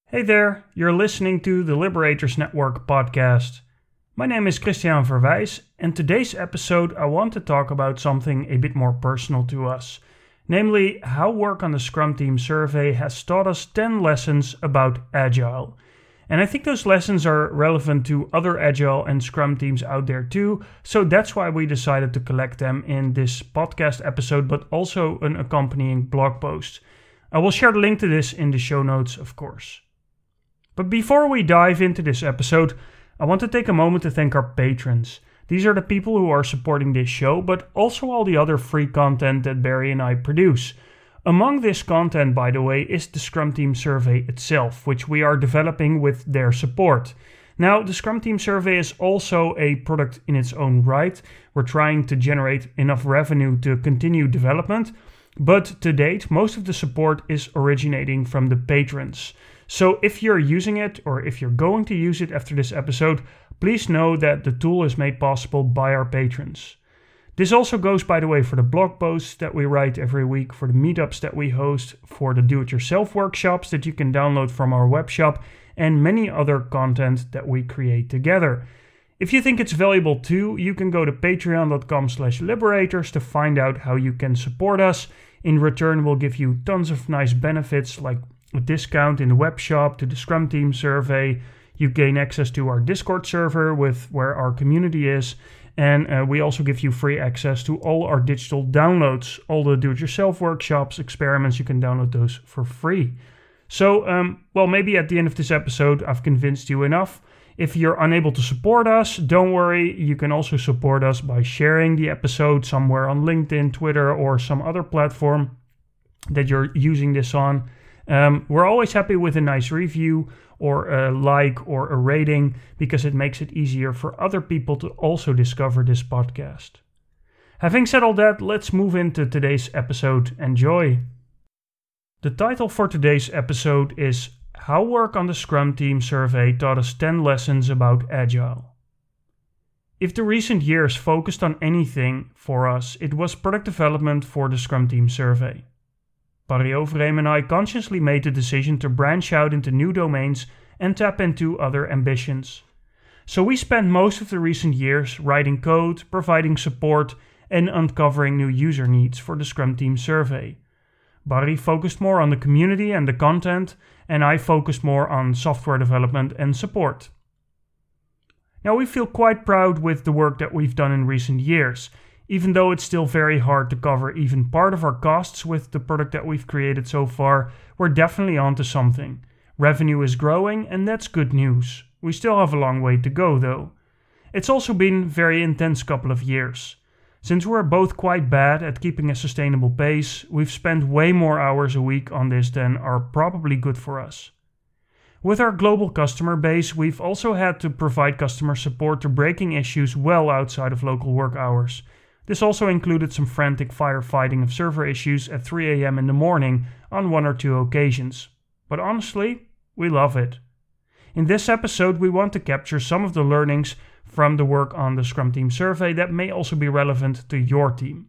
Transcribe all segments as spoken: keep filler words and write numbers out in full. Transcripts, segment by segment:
Hey there, you're listening to the Liberators Network podcast. My name is Christian Verwijs, and today's episode I want to talk about something a bit more personal to us, namely how work on the Scrum Team survey has taught us ten lessons about Agile. And I think those lessons are relevant to other Agile and Scrum teams out there too, so that's why we decided to collect them in this podcast episode, but also an accompanying blog post. I will share the link to this in the show notes, of course. But before we dive into this episode, I want to take a moment to thank our patrons. These are the people who are supporting this show, but also all the other free content that Barry and I produce. Among this content, by the way, is the Scrum Team survey itself, which we are developing with their support. Now, the Scrum Team survey is also a product in its own right. We're trying to generate enough revenue to continue development, but to date, most of the support is originating from the patrons. So if you're using it, or if you're going to use it after this episode, please know that the tool is made possible by our patrons. This also goes, by the way, for the blog posts that we write every week, for the meetups that we host, for the do-it-yourself workshops that you can download from our web shop, and many other content that we create together. If you think it's valuable too, you can go to patreon.com slash liberators to find out how you can support us. In return, we'll give you tons of nice benefits like a discount in the web shop to the Scrum Team survey. You gain access to our Discord server with where our community is. And uh, we also give you free access to all our digital downloads, all the do-it-yourself workshops, experiments. You can download those for free. So, um, well, maybe at the end of this episode, I've convinced you enough. If you're unable to support us, don't worry. You can also support us by sharing the episode somewhere on LinkedIn, Twitter, or some other platform that you're using this on. Um, we're always happy with a nice review or a like or a rating because it makes it easier for other people to also discover this podcast. Having said all that, let's move into today's episode. Enjoy! The title for today's episode is How Work on the Scrum Team survey taught us ten lessons about Agile. If the recent years focused on anything for us, it was product development for the Scrum Team survey. Barry Overeem and I consciously made the decision to branch out into new domains and tap into other ambitions. So we spent most of the recent years writing code, providing support, and uncovering new user needs for the Scrum Team survey. Barry focused more on the community and the content, and I focused more on software development and support. Now we feel quite proud with the work that we've done in recent years. Even though it's still very hard to cover even part of our costs with the product that we've created so far, we're definitely onto something. Revenue is growing, and that's good news. We still have a long way to go, though. It's also been a very intense couple of years. Since we're both quite bad at keeping a sustainable pace, we've spent way more hours a week on this than are probably good for us. With our global customer base, we've also had to provide customer support to breaking issues well outside of local work hours. This also included some frantic firefighting of server issues at three a.m. in the morning on one or two occasions. But honestly, we love it. In this episode, we want to capture some of the learnings from the work on the Scrum Team survey that may also be relevant to your team.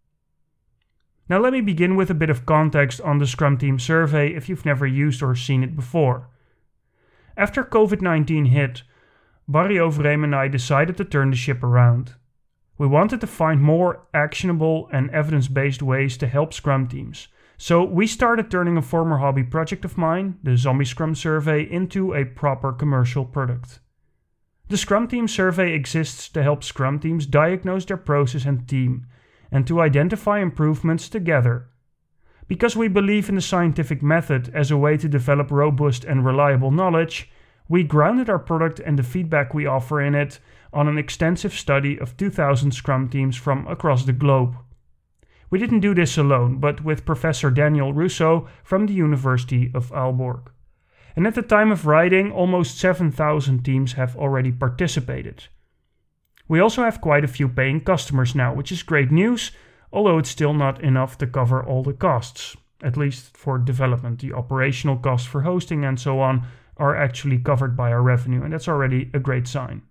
Now let me begin with a bit of context on the Scrum Team survey if you've never used or seen it before. After covid nineteen hit, Barry Overeem and I decided to turn the ship around. We wanted to find more actionable and evidence-based ways to help Scrum teams. So we started turning a former hobby project of mine, the Zombie Scrum survey, into a proper commercial product. The Scrum Team survey exists to help Scrum teams diagnose their process and team, and to identify improvements together. Because we believe in the scientific method as a way to develop robust and reliable knowledge, we grounded our product and the feedback we offer in it on an extensive study of two thousand Scrum teams from across the globe. We didn't do this alone, but with Professor Daniel Russo from the University of Aalborg. And at the time of writing, almost seven thousand teams have already participated. We also have quite a few paying customers now, which is great news, although it's still not enough to cover all the costs, at least for development. The operational costs for hosting and so on are actually covered by our revenue, and that's already a great sign.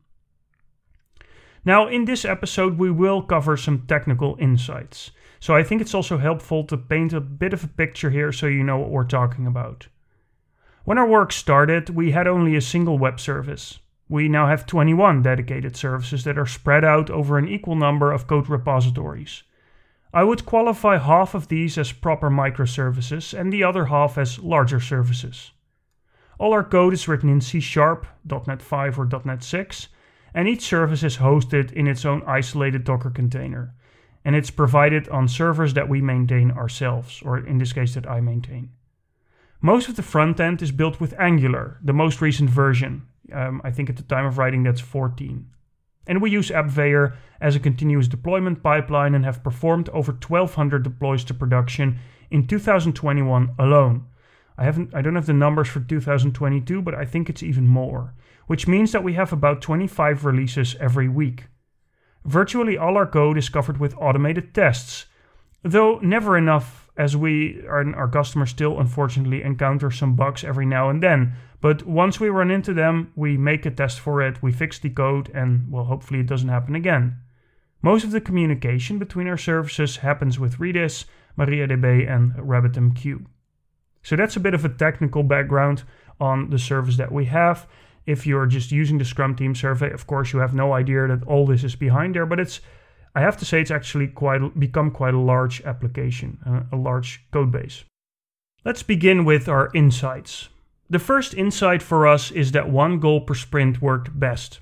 Now, in this episode, we will cover some technical insights. So I think it's also helpful to paint a bit of a picture here so you know what we're talking about. When our work started, we had only a single web service. We now have twenty-one dedicated services that are spread out over an equal number of code repositories. I would qualify half of these as proper microservices and the other half as larger services. All our code is written in C sharp, dot net five or dot net six, and each service is hosted in its own isolated Docker container, and it's provided on servers that we maintain ourselves, or in this case that I maintain. Most of the front end is built with Angular, the most recent version. Um, I think at the time of writing that's fourteen. And we use AppVeyor as a continuous deployment pipeline and have performed over twelve hundred deploys to production in two thousand twenty-one alone. I haven't, I don't have the numbers for two thousand twenty-two, but I think it's even more, which means that we have about twenty-five releases every week. Virtually all our code is covered with automated tests, though never enough, as we and our customers still unfortunately encounter some bugs every now and then. But once we run into them, we make a test for it, we fix the code, and well, hopefully it doesn't happen again. Most of the communication between our services happens with Redis, MariaDB, and RabbitMQ. So that's a bit of a technical background on the service that we have. If you're just using the Scrum Team survey, of course you have no idea that all this is behind there, but it's, I have to say, it's actually quite become quite a large application, uh, a large code base. Let's begin with our insights. The first insight for us is that one goal per sprint worked best.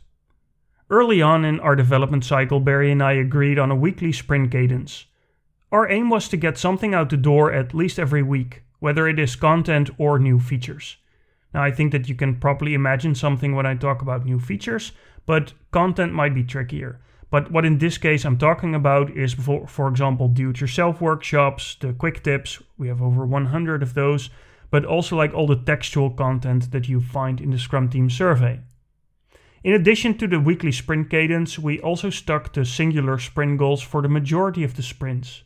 Early on in our development cycle, Barry and I agreed on a weekly sprint cadence. Our aim was to get something out the door at least every week, whether it is content or new features. Now, I think that you can probably imagine something when I talk about new features, but content might be trickier. But what in this case I'm talking about is, for, for example, do-it-yourself workshops, the quick tips, we have over one hundred of those, but also like all the textual content that you find in the Scrum Team survey. In addition to the weekly sprint cadence, we also stuck to singular sprint goals for the majority of the sprints.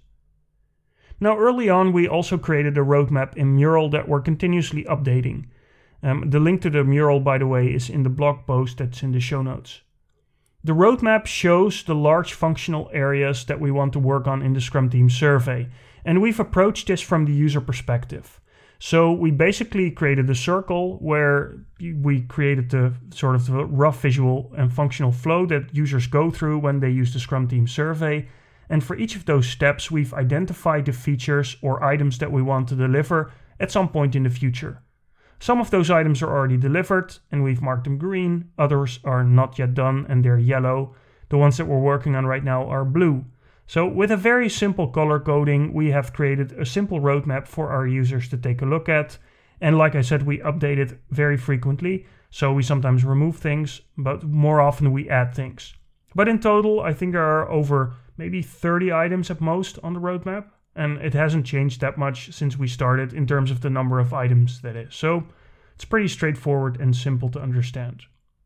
Now, early on, we also created a roadmap in Mural that we're continuously updating. Um, the link to the Mural, by the way, is in the blog post that's in the show notes. The roadmap shows the large functional areas that we want to work on in the Scrum Team survey, and we've approached this from the user perspective. So we basically created a circle where we created the sort of the rough visual and functional flow that users go through when they use the Scrum Team survey. And for each of those steps, we've identified the features or items that we want to deliver at some point in the future. Some of those items are already delivered and we've marked them green. Others are not yet done and they're yellow. The ones that we're working on right now are blue. So with a very simple color coding, we have created a simple roadmap for our users to take a look at. And like I said, we update it very frequently. So we sometimes remove things, but more often we add things. But in total, I think there are over maybe thirty items at most on the roadmap. And it hasn't changed that much since we started in terms of the number of items that is. So it's pretty straightforward and simple to understand.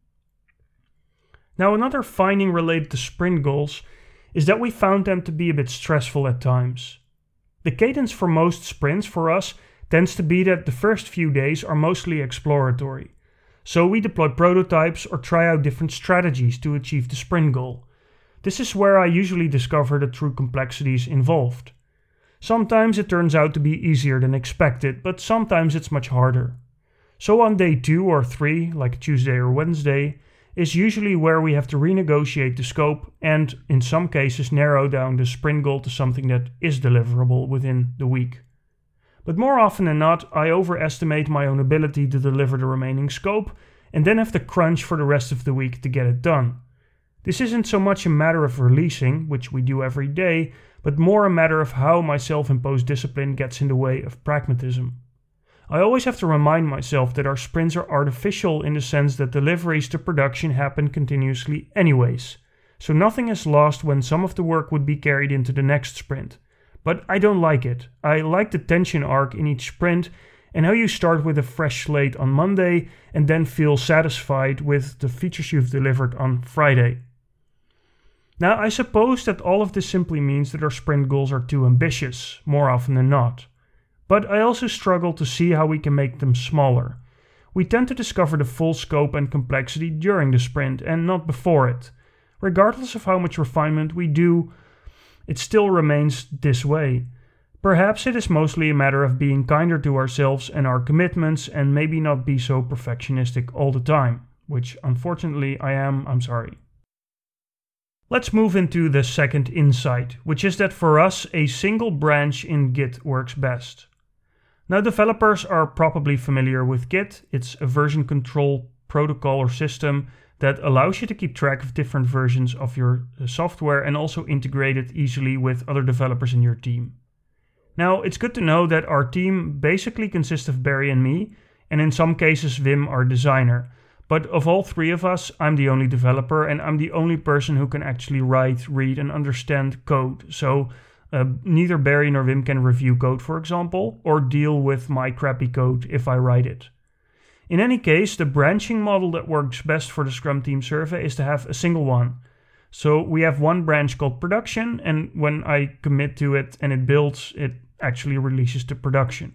Now, another finding related to sprint goals is that we found them to be a bit stressful at times. The cadence for most sprints for us tends to be that the first few days are mostly exploratory. So we deploy prototypes or try out different strategies to achieve the sprint goal. This is where I usually discover the true complexities involved. Sometimes it turns out to be easier than expected, but sometimes it's much harder. So on day two or three, like Tuesday or Wednesday, is usually where we have to renegotiate the scope and, in some cases, narrow down the sprint goal to something that is deliverable within the week. But more often than not, I overestimate my own ability to deliver the remaining scope and then have to crunch for the rest of the week to get it done. This isn't so much a matter of releasing, which we do every day, but more a matter of how my self-imposed discipline gets in the way of pragmatism. I always have to remind myself that our sprints are artificial in the sense that deliveries to production happen continuously anyways. So nothing is lost when some of the work would be carried into the next sprint. But I don't like it. I like the tension arc in each sprint and how you start with a fresh slate on Monday and then feel satisfied with the features you've delivered on Friday. Now, I suppose that all of this simply means that our sprint goals are too ambitious, more often than not. But I also struggle to see how we can make them smaller. We tend to discover the full scope and complexity during the sprint and not before it. Regardless of how much refinement we do, it still remains this way. Perhaps it is mostly a matter of being kinder to ourselves and our commitments and maybe not be so perfectionistic all the time, which unfortunately I am, I'm sorry. Let's move into the second insight, which is that for us, a single branch in Git works best. Now, developers are probably familiar with Git. It's a version control protocol or system that allows you to keep track of different versions of your software and also integrate it easily with other developers in your team. Now, it's good to know that our team basically consists of Barry and me, and in some cases Wim, our designer. But of all three of us, I'm the only developer and I'm the only person who can actually write, read and understand code. So uh, neither Barry nor Wim can review code, for example, or deal with my crappy code if I write it. In any case, the branching model that works best for the Scrum Team survey is to have a single one. So we have one branch called production, and when I commit to it and it builds, it actually releases to production.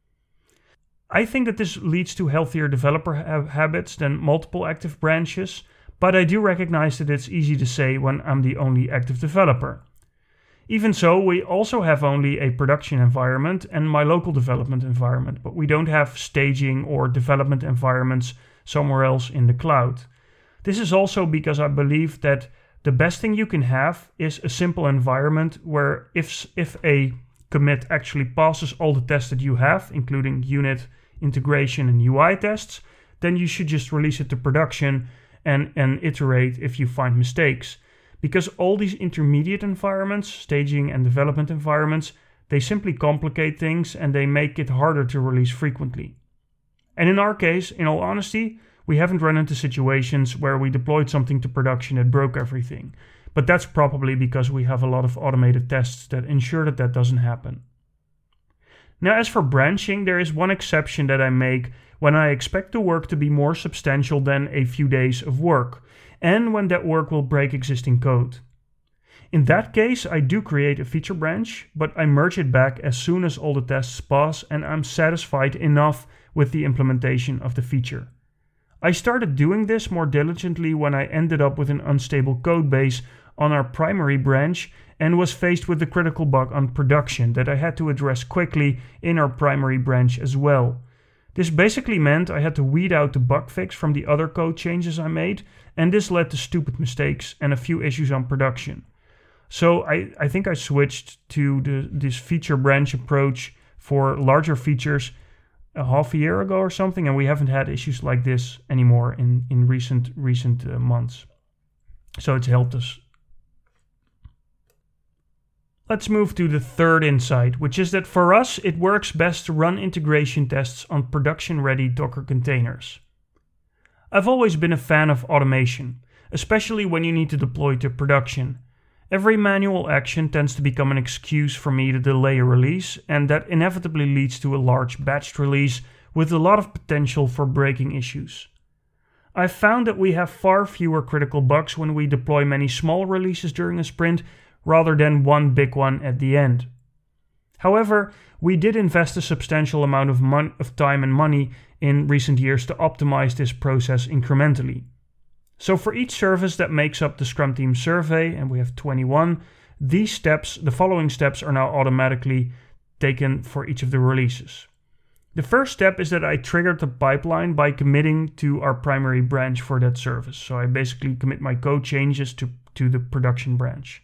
I think that this leads to healthier developer ha- habits than multiple active branches, but I do recognize that it's easy to say when I'm the only active developer. Even so, we also have only a production environment and my local development environment, but we don't have staging or development environments somewhere else in the cloud. This is also because I believe that the best thing you can have is a simple environment where if, if a commit actually passes all the tests that you have, including unit, integration and U I tests, then you should just release it to production and, and iterate if you find mistakes. Because all these intermediate environments, staging and development environments, they simply complicate things and they make it harder to release frequently. And in our case, in all honesty, we haven't run into situations where we deployed something to production that broke everything. But that's probably because we have a lot of automated tests that ensure that that doesn't happen. Now, as for branching, there is one exception that I make when I expect the work to be more substantial than a few days of work, and when that work will break existing code. In that case, I do create a feature branch, but I merge it back as soon as all the tests pass and I'm satisfied enough with the implementation of the feature. I started doing this more diligently when I ended up with an unstable code base on our primary branch and was faced with the critical bug on production that I had to address quickly in our primary branch as well. This basically meant I had to weed out the bug fix from the other code changes I made, and this led to stupid mistakes and a few issues on production. So I, I think I switched to the, this feature branch approach for larger features a half a year ago or something, and we haven't had issues like this anymore in, in recent, recent uh, months. So it's helped us. Let's move to the third insight, which is that for us, it works best to run integration tests on production-ready Docker containers. I've always been a fan of automation, especially when you need to deploy to production. Every manual action tends to become an excuse for me to delay a release, and that inevitably leads to a large batched release with a lot of potential for breaking issues. I've found that we have far fewer critical bugs when we deploy many small releases during a sprint rather than one big one at the end. However, we did invest a substantial amount of, mon- of time and money in recent years to optimize this process incrementally. So for each service that makes up the Scrum Team survey, and we have twenty-one, these steps, the following steps are now automatically taken for each of the releases. The first step is that I triggered the pipeline by committing to our primary branch for that service. So I basically commit my code changes to, to the production branch.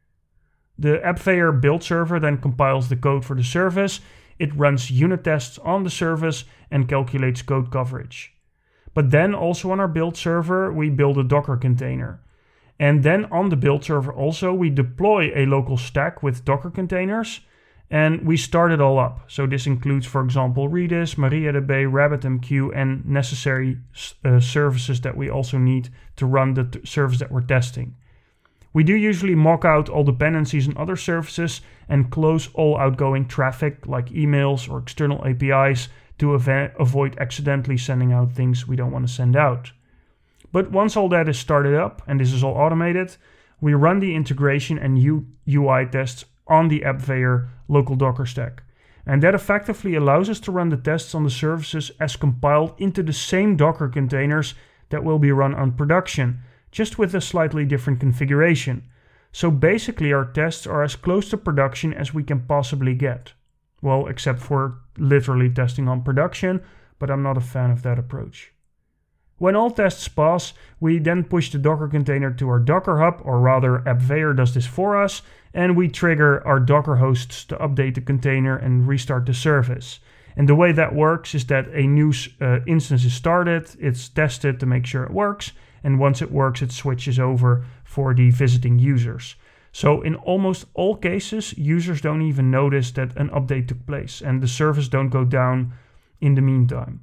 The AppVeyor build server then compiles the code for the service, it runs unit tests on the service and calculates code coverage. But then also on our build server, we build a Docker container. And then on the build server also, we deploy a local stack with Docker containers and we start it all up. So this includes, for example, Redis, MariaDB, RabbitMQ, and necessary uh, services that we also need to run the t- service that we're testing. We do usually mock out all dependencies on other services and close all outgoing traffic like emails or external A P Is to av- avoid accidentally sending out things we don't want to send out. But once all that is started up, and this is all automated, we run the integration and U- UI tests on the AppVeyor local Docker stack. And that effectively allows us to run the tests on the services as compiled into the same Docker containers that will be run on production, just with a slightly different configuration. So basically our tests are as close to production as we can possibly get. Well, except for literally testing on production, but I'm not a fan of that approach. When all tests pass, we then push the Docker container to our Docker Hub, or rather AppVeyor does this for us, and we trigger our Docker hosts to update the container and restart the service. And the way that works is that a new uh, instance is started, it's tested to make sure it works, and once it works, it switches over for the visiting users. So in almost all cases, users don't even notice that an update took place, and the service don't go down in the meantime.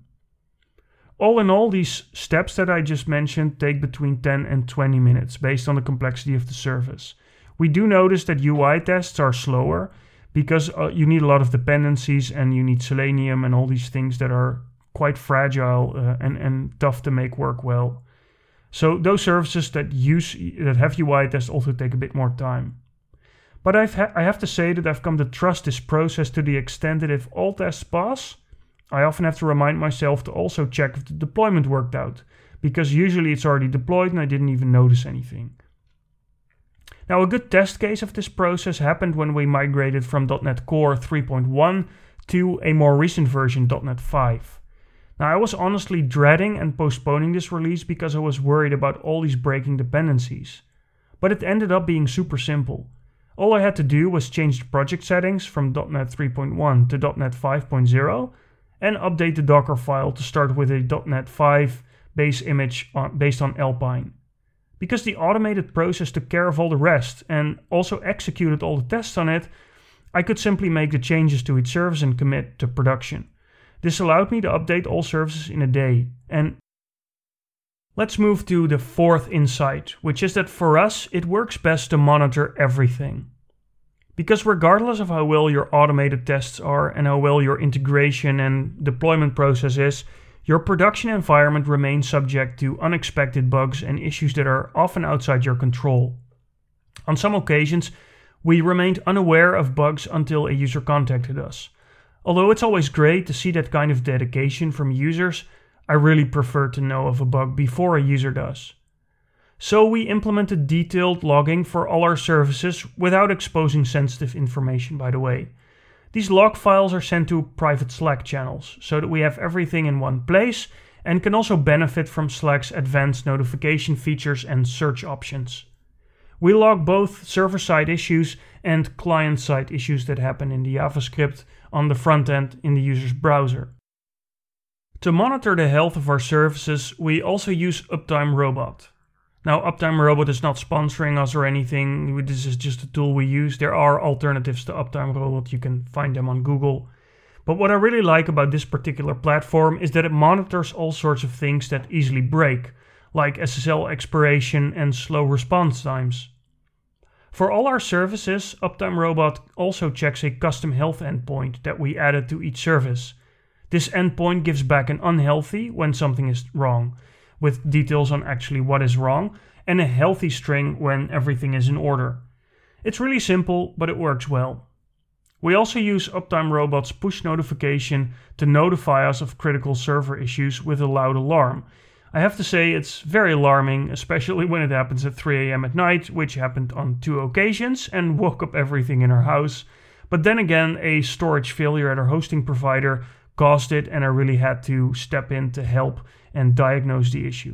All in all, these steps that I just mentioned take between ten and twenty minutes based on the complexity of the service. We do notice that U I tests are slower because uh, you need a lot of dependencies and you need Selenium and all these things that are quite fragile uh, and, and tough to make work well. So those services that use that have U I tests also take a bit more time. But I've ha- I have to say that I've come to trust this process to the extent that if all tests pass, I often have to remind myself to also check if the deployment worked out, because usually it's already deployed and I didn't even notice anything. Now, a good test case of this process happened when we migrated from dot NET Core three point one to a more recent version, dot NET five. Now, I was honestly dreading and postponing this release because I was worried about all these breaking dependencies. But it ended up being super simple. All I had to do was change the project settings from dot NET three point one to dot NET five point zero and update the Docker file to start with a dot NET five base image on, based on Alpine. Because the automated process took care of all the rest and also executed all the tests on it, I could simply make the changes to each service and commit to production. This allowed me to update all services in a day. And let's move to the fourth insight, which is that for us, it works best to monitor everything. Because regardless of how well your automated tests are and how well your integration and deployment process is, your production environment remains subject to unexpected bugs and issues that are often outside your control. On some occasions, we remained unaware of bugs until a user contacted us. Although it's always great to see that kind of dedication from users, I really prefer to know of a bug before a user does. So we implemented detailed logging for all our services without exposing sensitive information, by the way. These log files are sent to private Slack channels so that we have everything in one place and can also benefit from Slack's advanced notification features and search options. We log both server-side issues and client-side issues that happen in the JavaScript on the front end in the user's browser. To monitor the health of our services, we also use Uptime Robot. Now, Uptime Robot is not sponsoring us or anything. This is just a tool we use. There are alternatives to Uptime Robot. You can find them on Google. But what I really like about this particular platform is that it monitors all sorts of things that easily break, like S S L expiration and slow response times. For all our services, Uptime Robot also checks a custom health endpoint that we added to each service. This endpoint gives back an unhealthy when something is wrong, with details on actually what is wrong, and a healthy string when everything is in order. It's really simple, but it works well. We also use Uptime Robot's push notification to notify us of critical server issues with a loud alarm. I have to say it's very alarming, especially when it happens at three a.m. at night, which happened on two occasions and woke up everything in our house. But then again, a storage failure at our hosting provider caused it, and I really had to step in to help and diagnose the issue.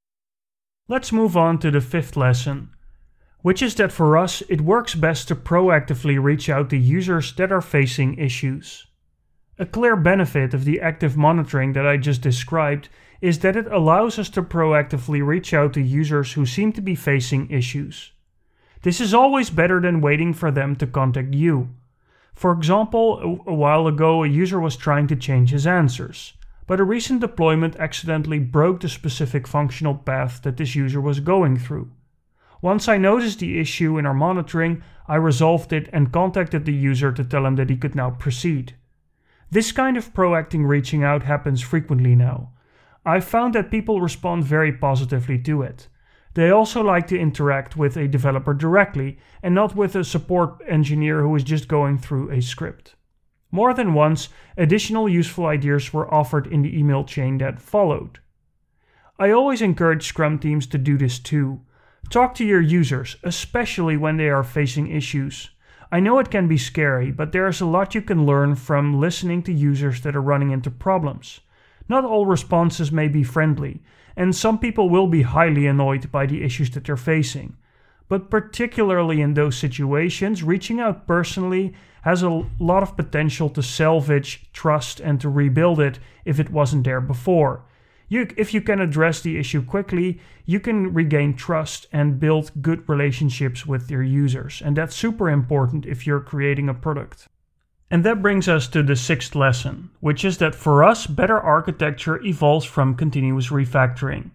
Let's move on to the fifth lesson, which is that for us it works best to proactively reach out to users that are facing issues. A clear benefit of the active monitoring that I just described is that it allows us to proactively reach out to users who seem to be facing issues. This is always better than waiting for them to contact you. For example, a while ago a user was trying to change his answers, but a recent deployment accidentally broke the specific functional path that this user was going through. Once I noticed the issue in our monitoring, I resolved it and contacted the user to tell him that he could now proceed. This kind of proactive reaching out happens frequently now. I've found that people respond very positively to it. They also like to interact with a developer directly and not with a support engineer who is just going through a script. More than once, additional useful ideas were offered in the email chain that followed. I always encourage Scrum teams to do this too. Talk to your users, especially when they are facing issues. I know it can be scary, but there is a lot you can learn from listening to users that are running into problems. Not all responses may be friendly, and some people will be highly annoyed by the issues that they're facing. But particularly in those situations, reaching out personally has a lot of potential to salvage trust and to rebuild it if it wasn't there before. You, if you can address the issue quickly, you can regain trust and build good relationships with your users. And that's super important if you're creating a product. And that brings us to the sixth lesson, which is that for us, better architecture evolves from continuous refactoring.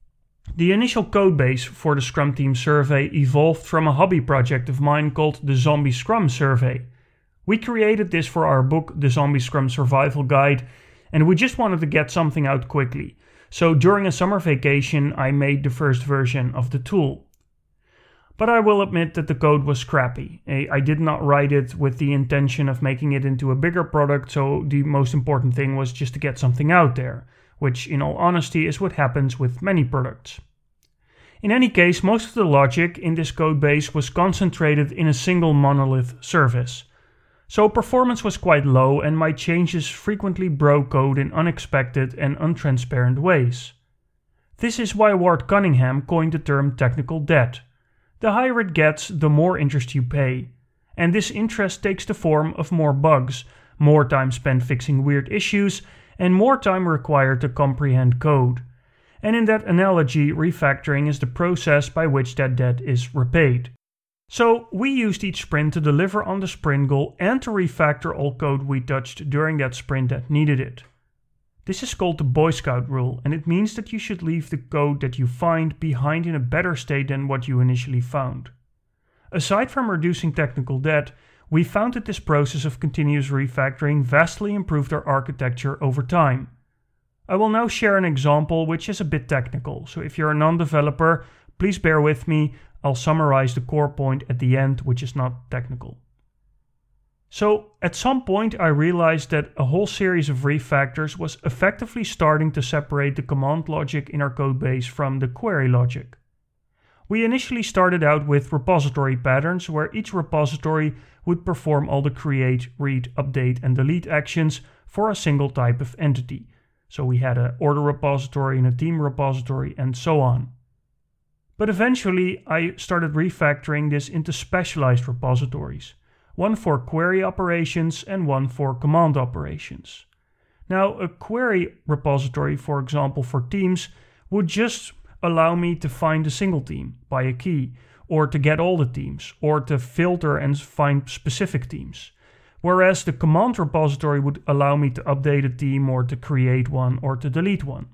The initial codebase for the Scrum Team survey evolved from a hobby project of mine called the Zombie Scrum Survey. We created this for our book, The Zombie Scrum Survival Guide, and we just wanted to get something out quickly. So during a summer vacation, I made the first version of the tool. But I will admit that the code was crappy. I did not write it with the intention of making it into a bigger product, so the most important thing was just to get something out there, which in all honesty is what happens with many products. In any case, most of the logic in this code base was concentrated in a single monolith service. So performance was quite low and my changes frequently broke code in unexpected and untransparent ways. This is why Ward Cunningham coined the term technical debt. The higher it gets, the more interest you pay. And this interest takes the form of more bugs, more time spent fixing weird issues, and more time required to comprehend code. And in that analogy, refactoring is the process by which that debt is repaid. So we used each sprint to deliver on the sprint goal and to refactor all code we touched during that sprint that needed it. This is called the Boy Scout rule, and it means that you should leave the code that you find behind in a better state than what you initially found. Aside from reducing technical debt, we found that this process of continuous refactoring vastly improved our architecture over time. I will now share an example which is a bit technical, so if you're a non-developer, please bear with me. I'll summarize the core point at the end, which is not technical. So, at some point I realized that a whole series of refactors was effectively starting to separate the command logic in our codebase from the query logic. We initially started out with repository patterns, where each repository would perform all the create, read, update, and delete actions for a single type of entity. So we had an order repository and a team repository and so on. But eventually I started refactoring this into specialized repositories, one for query operations and one for command operations. Now, a query repository, for example for teams, would just allow me to find a single team by a key, or to get all the teams, or to filter and find specific teams. Whereas the command repository would allow me to update a team, or to create one, or to delete one.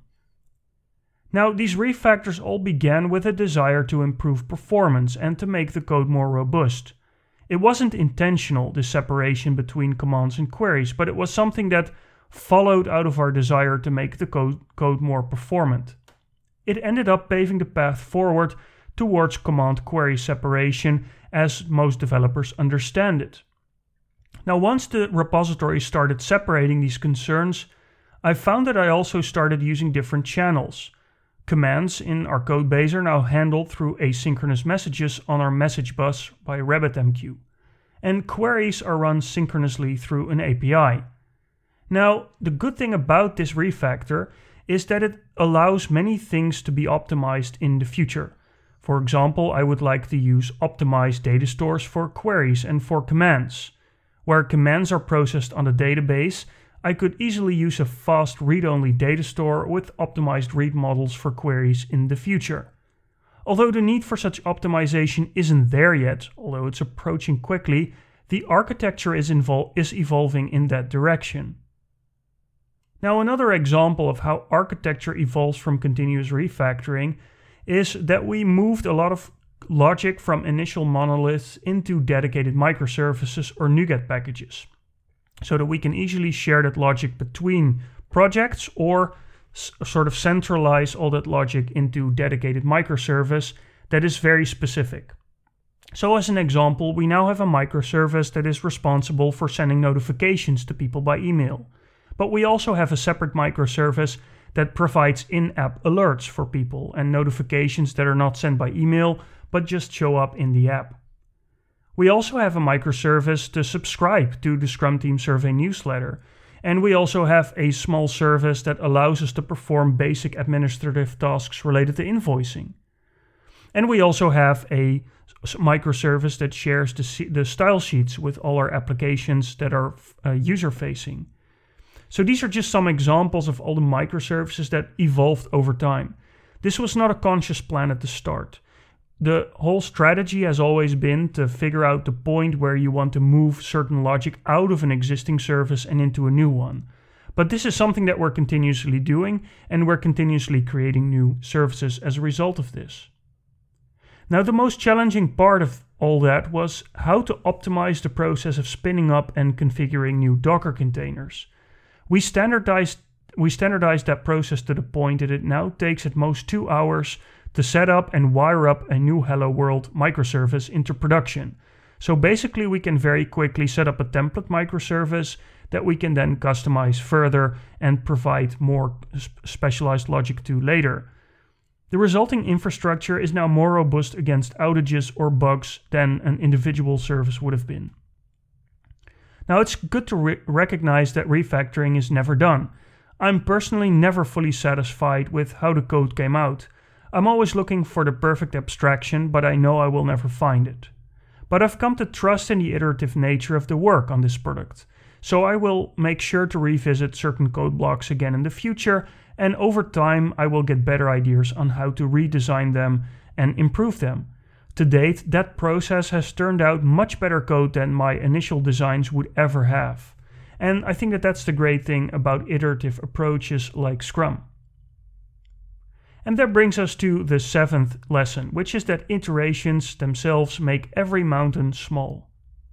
Now, these refactors all began with a desire to improve performance and to make the code more robust. It wasn't intentional, this separation between commands and queries, but it was something that followed out of our desire to make the code, code more performant. It ended up paving the path forward towards command-query separation as most developers understand it. Now, once the repository started separating these concerns, I found that I also started using different channels. Commands in our codebase are now handled through asynchronous messages on our message bus by RabbitMQ, and queries are run synchronously through an A P I. Now, the good thing about this refactor is that it allows many things to be optimized in the future. For example, I would like to use optimized data stores for queries and for commands. Where commands are processed on the database, I could easily use a fast read-only data store with optimized read models for queries in the future. Although the need for such optimization isn't there yet, although it's approaching quickly, the architecture is, invol- is evolving in that direction. Now, another example of how architecture evolves from continuous refactoring is that we moved a lot of logic from initial monoliths into dedicated microservices or NuGet packages, so that we can easily share that logic between projects or s- sort of centralize all that logic into dedicated microservice that is very specific. So as an example, we now have a microservice that is responsible for sending notifications to people by email. But we also have a separate microservice that provides in-app alerts for people and notifications that are not sent by email but just show up in the app. We also have a microservice to subscribe to the Scrum Team Survey newsletter, and we also have a small service that allows us to perform basic administrative tasks related to invoicing. And we also have a microservice that shares the, the style sheets with all our applications that are uh, user-facing. So these are just some examples of all the microservices that evolved over time. This was not a conscious plan at the start. The whole strategy has always been to figure out the point where you want to move certain logic out of an existing service and into a new one. But this is something that we're continuously doing, and we're continuously creating new services as a result of this. Now, the most challenging part of all that was how to optimize the process of spinning up and configuring new Docker containers. We standardized, we standardized that process to the point that it now takes at most two hours to set up and wire up a new Hello World microservice into production. So basically we can very quickly set up a template microservice that we can then customize further and provide more specialized logic to later. The resulting infrastructure is now more robust against outages or bugs than an individual service would have been. Now, it's good to re- recognize that refactoring is never done. I'm personally never fully satisfied with how the code came out. I'm always looking for the perfect abstraction, but I know I will never find it. But I've come to trust in the iterative nature of the work on this product, so I will make sure to revisit certain code blocks again in the future, and over time I will get better ideas on how to redesign them and improve them. To date, that process has turned out much better code than my initial designs would ever have. And I think that that's the great thing about iterative approaches like Scrum. And that brings us to the seventh lesson, which is that iterations themselves make every mountain small.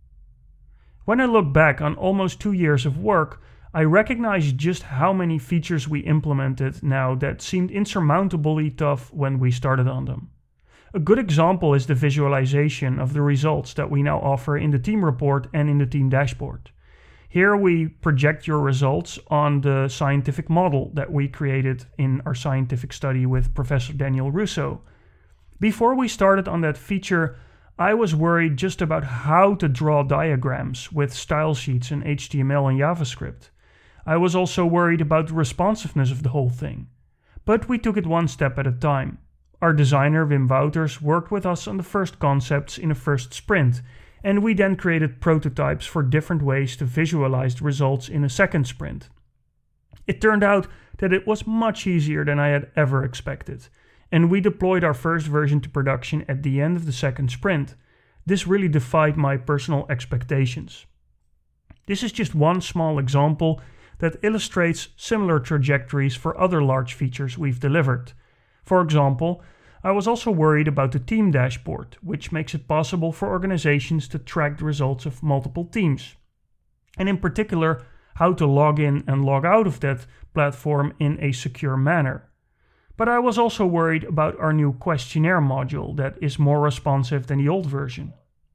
When I look back on almost two years of work, I recognize just how many features we implemented now that seemed insurmountably tough when we started on them. A good example is the visualization of the results that we now offer in the team report and in the team dashboard. Here we project your results on the scientific model that we created in our scientific study with Professor Daniel Russo. Before we started on that feature, I was worried just about how to draw diagrams with style sheets in H T M L and JavaScript. I was also worried about the responsiveness of the whole thing. But we took it one step at a time. Our designer Wim Wouters worked with us on the first concepts in a first sprint, and we then created prototypes for different ways to visualize the results in a second sprint. It turned out that it was much easier than I had ever expected, and we deployed our first version to production at the end of the second sprint. This really defied my personal expectations. This is just one small example that illustrates similar trajectories for other large features we've delivered. For example, I was also worried about the team dashboard, which makes it possible for organizations to track the results of multiple teams, and in particular, how to log in and log out of that platform in a secure manner. But I was also worried about our new questionnaire module that is more responsive than the old version.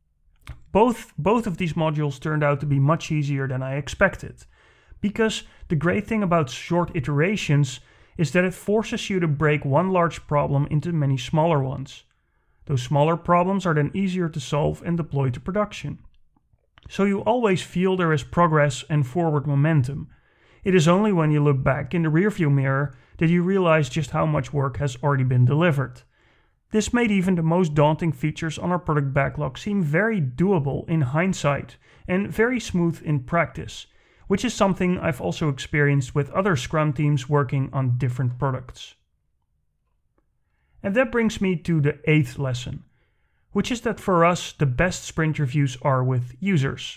Both, both of these modules turned out to be much easier than I expected, because the great thing about short iterations is that it forces you to break one large problem into many smaller ones. Those smaller problems are then easier to solve and deploy to production. So you always feel there is progress and forward momentum. It is only when you look back in the rearview mirror that you realize just how much work has already been delivered. This made even the most daunting features on our product backlog seem very doable in hindsight and very smooth in practice, which is something I've also experienced with other Scrum teams working on different products. And that brings me to the eighth lesson, which is that for us, the best sprint reviews are with users.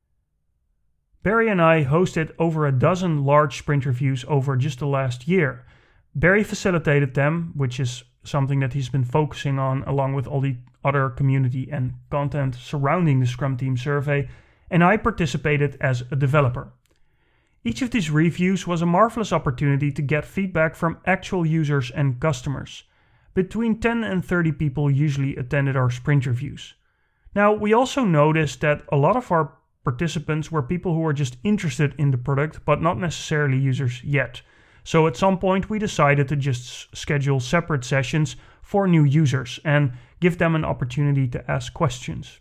Barry and I hosted over a dozen large sprint reviews over just the last year. Barry facilitated them, which is something that he's been focusing on along with all the other community and content surrounding the Scrum Team Survey, and I participated as a developer. Each of these reviews was a marvelous opportunity to get feedback from actual users and customers. Between ten and thirty people usually attended our sprint reviews. Now, we also noticed that a lot of our participants were people who were just interested in the product, but not necessarily users yet. So at some point we decided to just schedule separate sessions for new users and give them an opportunity to ask questions.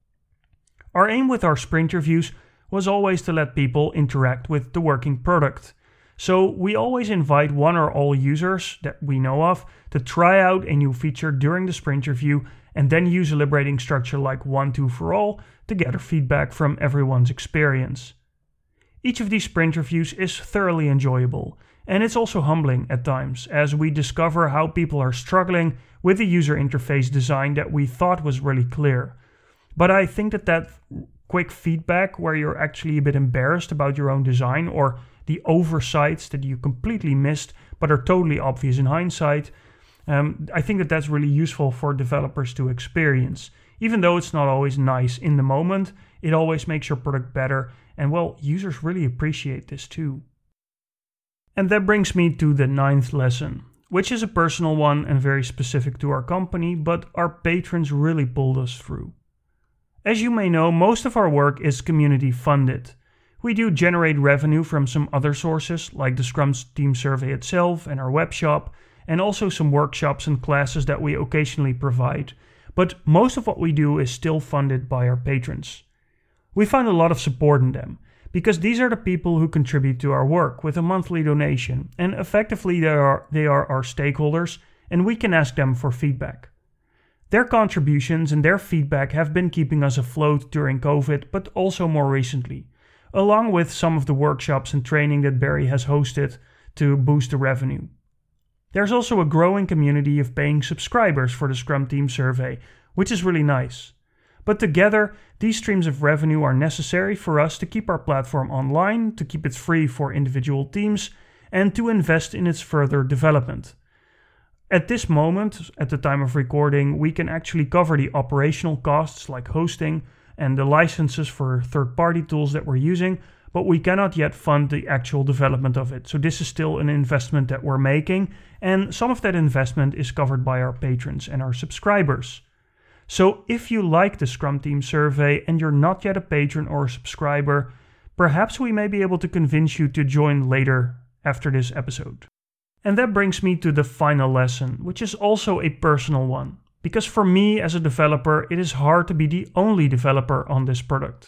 Our aim with our sprint reviews was always to let people interact with the working product. So we always invite one or all users that we know of to try out a new feature during the sprint review and then use a liberating structure like one two for all to gather feedback from everyone's experience. Each of these sprint reviews is thoroughly enjoyable, and it's also humbling at times as we discover how people are struggling with the user interface design that we thought was really clear. But I think that that quick feedback where you're actually a bit embarrassed about your own design or the oversights that you completely missed but are totally obvious in hindsight, um, I think that that's really useful for developers to experience. Even though it's not always nice in the moment, it always makes your product better, and well, users really appreciate this too. And that brings me to the ninth lesson, which is a personal one and very specific to our company, but our patrons really pulled us through. As you may know, most of our work is community funded. We do generate revenue from some other sources, like the Scrum Team Survey itself and our web shop, and also some workshops and classes that we occasionally provide. But most of what we do is still funded by our patrons. We find a lot of support in them, because these are the people who contribute to our work with a monthly donation, and effectively they are, they are our stakeholders, and we can ask them for feedback. Their contributions and their feedback have been keeping us afloat during COVID, but also more recently, along with some of the workshops and training that Barry has hosted to boost the revenue. There's also a growing community of paying subscribers for the Scrum Team Survey, which is really nice. But together, these streams of revenue are necessary for us to keep our platform online, to keep it free for individual teams, and to invest in its further development. At this moment, at the time of recording, we can actually cover the operational costs like hosting and the licenses for third-party tools that we're using, but we cannot yet fund the actual development of it. So this is still an investment that we're making, and some of that investment is covered by our patrons and our subscribers. So if you like the Scrum Team Survey and you're not yet a patron or a subscriber, perhaps we may be able to convince you to join later after this episode. And that brings me to the final lesson, which is also a personal one. Because for me as a developer, it is hard to be the only developer on this product.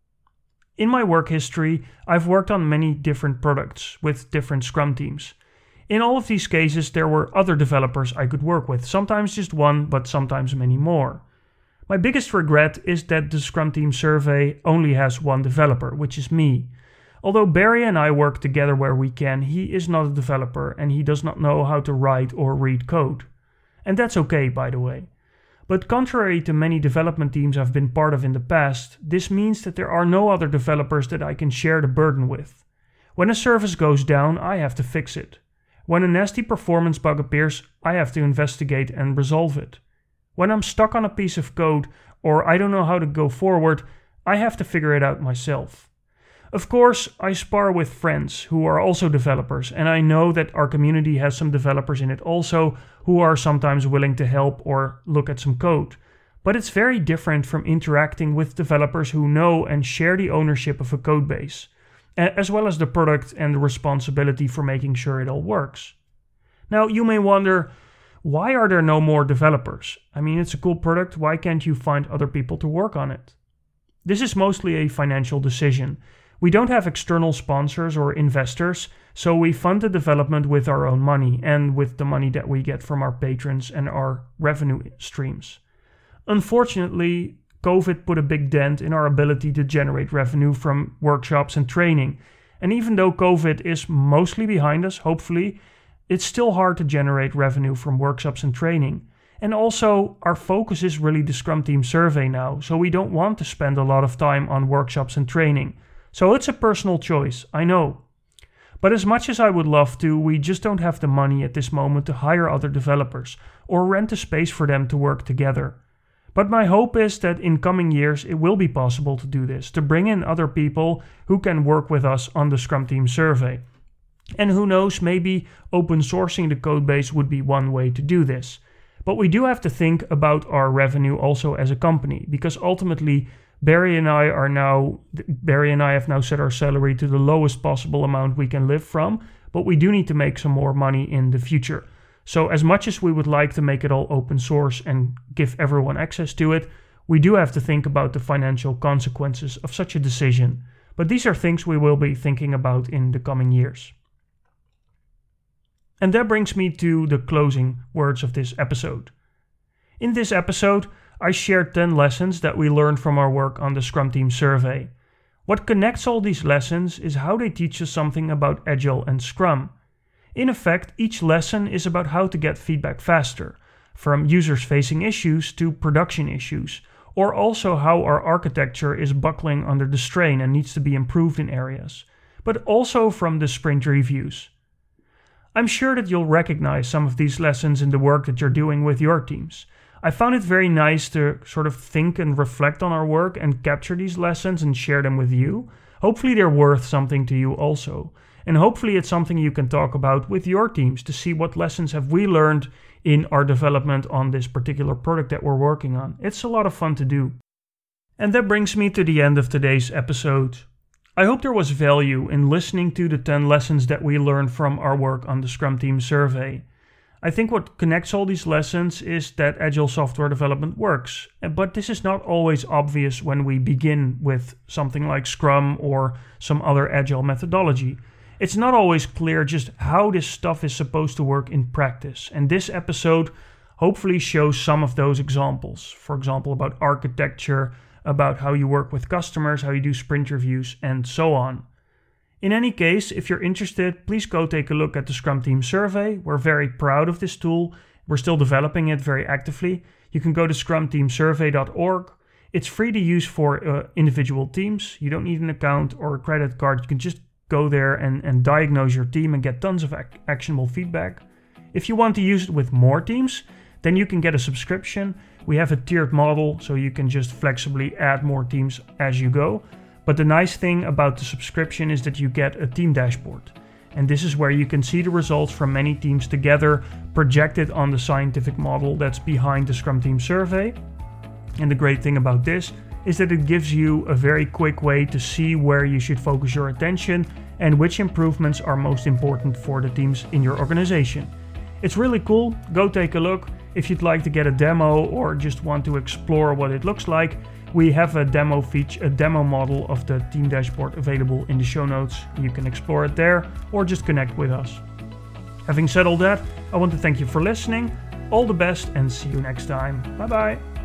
In my work history, I've worked on many different products with different Scrum teams. In all of these cases, there were other developers I could work with, sometimes just one, but sometimes many more. My biggest regret is that the Scrum Team Survey only has one developer, which is me. Although Barry and I work together where we can, he is not a developer and he does not know how to write or read code. And that's okay, by the way. But contrary to many development teams I've been part of in the past, this means that there are no other developers that I can share the burden with. When a service goes down, I have to fix it. When a nasty performance bug appears, I have to investigate and resolve it. When I'm stuck on a piece of code or I don't know how to go forward, I have to figure it out myself. Of course, I spar with friends who are also developers, and I know that our community has some developers in it also who are sometimes willing to help or look at some code. But it's very different from interacting with developers who know and share the ownership of a code base, as well as the product and the responsibility for making sure it all works. Now, you may wonder, why are there no more developers? I mean, it's a cool product, why can't you find other people to work on it? This is mostly a financial decision. We don't have external sponsors or investors, so we fund the development with our own money and with the money that we get from our patrons and our revenue streams. Unfortunately, COVID put a big dent in our ability to generate revenue from workshops and training. And even though COVID is mostly behind us, hopefully, it's still hard to generate revenue from workshops and training. And also, our focus is really the Scrum Team Survey now, so we don't want to spend a lot of time on workshops and training. So it's a personal choice, I know. But as much as I would love to, we just don't have the money at this moment to hire other developers or rent a space for them to work together. But my hope is that in coming years it will be possible to do this, to bring in other people who can work with us on the Scrum Team Survey. And who knows, maybe open sourcing the codebase would be one way to do this. But we do have to think about our revenue also as a company, because ultimately Barry and I are now, Barry and I have now set our salary to the lowest possible amount we can live from, but we do need to make some more money in the future. So as much as we would like to make it all open source and give everyone access to it, we do have to think about the financial consequences of such a decision. But these are things we will be thinking about in the coming years. And that brings me to the closing words of this episode. In this episode, I shared ten lessons that we learned from our work on the Scrum Team survey. What connects all these lessons is how they teach us something about Agile and Scrum. In effect, each lesson is about how to get feedback faster, from users facing issues to production issues, or also how our architecture is buckling under the strain and needs to be improved in areas, but also from the sprint reviews. I'm sure that you'll recognize some of these lessons in the work that you're doing with your teams. I found it very nice to sort of think and reflect on our work and capture these lessons and share them with you. Hopefully they're worth something to you also. And hopefully it's something you can talk about with your teams to see what lessons have we learned in our development on this particular product that we're working on. It's a lot of fun to do. And that brings me to the end of today's episode. I hope there was value in listening to the ten lessons that we learned from our work on the Scrum Team survey. I think what connects all these lessons is that Agile software development works, but this is not always obvious when we begin with something like Scrum or some other Agile methodology. It's not always clear just how this stuff is supposed to work in practice, and this episode hopefully shows some of those examples. For example, about architecture, about how you work with customers, how you do sprint reviews, and so on. In any case, if you're interested, please go take a look at the Scrum Team survey. We're very proud of this tool. We're still developing it very actively. You can go to scrum team survey dot org. It's free to use for uh, individual teams. You don't need an account or a credit card. You can just go there and, and diagnose your team and get tons of ac- actionable feedback. If you want to use it with more teams, then you can get a subscription. We have a tiered model, so you can just flexibly add more teams as you go. But the nice thing about the subscription is that you get a team dashboard. And this is where you can see the results from many teams together projected on the scientific model that's behind the Scrum Team survey. And the great thing about this is that it gives you a very quick way to see where you should focus your attention and which improvements are most important for the teams in your organization. It's really cool. Go take a look. If you'd like to get a demo or just want to explore what it looks like, we have a demo feature, a demo model of the team dashboard available in the show notes. You can explore it there or just connect with us. Having said all that, I want to thank you for listening. All the best and see you next time. Bye bye.